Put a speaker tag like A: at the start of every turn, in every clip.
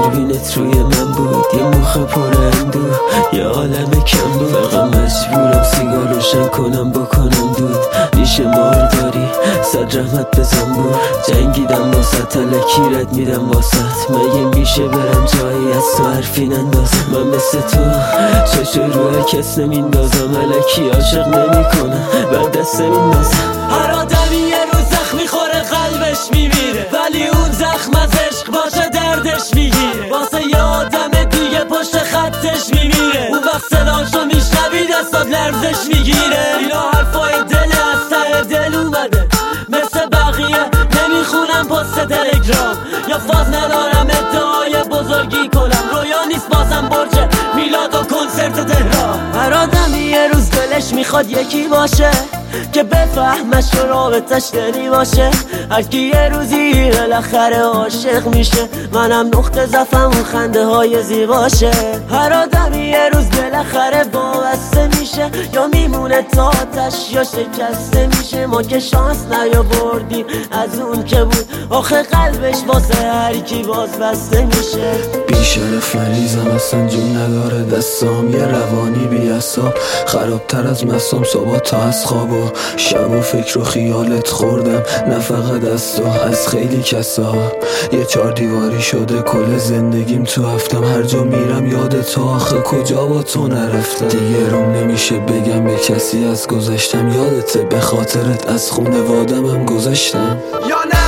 A: دوربینت روی من بود، یه مخ پر اندوه، یه عالم کم بود. فقط مجبورم سیگار روشن کنم بکنم دود. ریشه مار داری صد رحمت بزن بود. جنگیدم واسه تلکی رد میدم واسط. مگه میشه برم جایی از تو حرفی نندازم؟ من مثل تو چشو روی کس نمیندازم. الکی عاشق نمی کنم بر دست نمیندازم.
B: هر آدمی یه روز زخم میخوره قلبش میمیره، ولی اون زخم از عشق باشه دردش میگیره. واسه یه آدم دیگه پشت خطش میمیره، اون وقت صداشو میشنوی دستات لرزش میگیره. اینا حرفای دل از ته دل اومده، مثل بقیه نمیخونم پست تلگرام، یا فاز ندارم ادعای بزرگی کنم. رویا نیست بازم برج میلاد و کنسرت تهران. هر آدمی یه روز دلش میخواد یکی باشه که بفهمش و رابطش دلی باشه. هرکی یه روزی بالاخره عاشق میشه، منم نقطه ضعفم اون خنده های زیباشه. هر آدمی یه روز بالاخره وابسته میشه، یا میمونه تا آتش یا شکسته میشه. ما که شانس نیاوردیم از اون که بود، آخه قلبش واسه هرکی باز بسته میشه.
A: بیشرف مریضم اصلا جون نداره دستام، یه روانی بی اعصاب خرابتر از مصام. صبح تا از خواب و شب و فکر و خیالت خوردم، نه فقط از تو، از خیلی کسا. یه 4 دیواری شده کل زندگیم تو هفتم. هر جا میرم یاد تو، آخه کجا با تو نرفتم. دیگه روم نمیشه بگم به کسی از گذشتم. یادته به خاطرت از خونوادمم گذشتم.
C: یا نه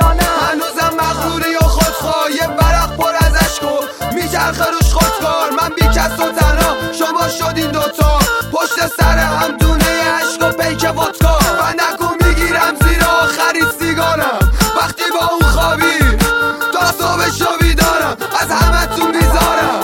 C: هنوزم مغروری و خودخواه، یه ورق پر از عشق و میچرخه روش خودکار. من بی کس و تنها، شما شدین دوتا پشت سر هم دونه عشق و پیک ودکا. و نکو میگیرم زیر آخرین سیگارم، وقتی با اون خوابی تا صبح شو بیدارم. از همه تو میذارم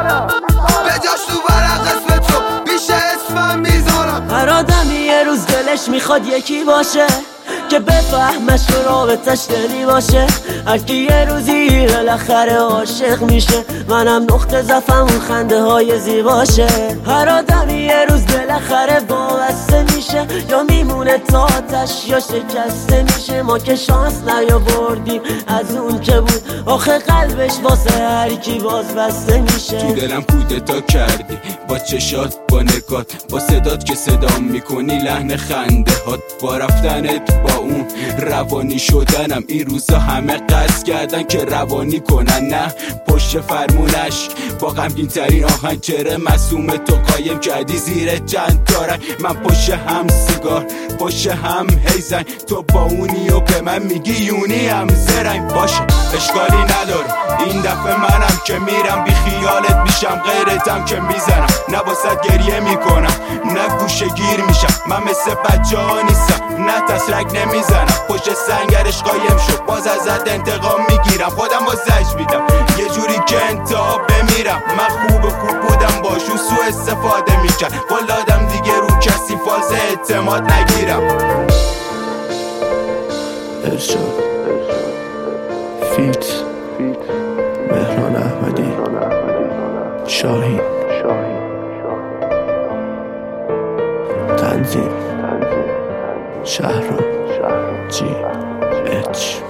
C: به جاش تو ورق اسم تو بیشه اسمم میذارم.
B: هر آدمی یه روز دلش میخواد یکی باشه که بفهمش و رابطش دلی باشه. هرکی یه روزی بالاخره عاشق میشه، منم نقطه ضعفم اون خنده های زیباشه. هر آدمی یه روز بالاخره وابسته میشه، یا میمونه تا آتش یا شکسته میشه. ما که شانس نیاوردیم از اون که بود، آخه قلبش واسه هرکی باز بسته میشه.
D: تو دلم کودتا کردی با چشات، با نگات، با صدات که صدام میکنی، لحن خنده هات، با رفتنت، با اون روانی شدنم. این روزا همه قصد کردن که روانی کنن، نه پشت فرمونش با غمگین ترین آهنگ. چره مسوم تو قایم کردی زیر چند تارنگ. من پشت هم سیگار، پشت هم هیزن، تو با اونی و به من میگی یونی هم زرنگ. باشه اشکالی نداره، این دفعه منم که میرم بی خیالت میشم، غیرتم که میزنم. نه باست گریه میکنم نه گوشه گیر میشم، من مثل بچه ها نیستم، نه تسرک نمیزنم. پشت سنگرش قایم شد باز ازت انتقام میگیرم، خودم بازش میدم یه جوری که انتها بمیرم. من خوب بودم باشون سوء استفاده میکرد، قلادم دیگه رو کسی فاز اعتماد نگیرم.
A: ارشاد فیت مهران احمدی شاهین تنظیم شهرام جی اچ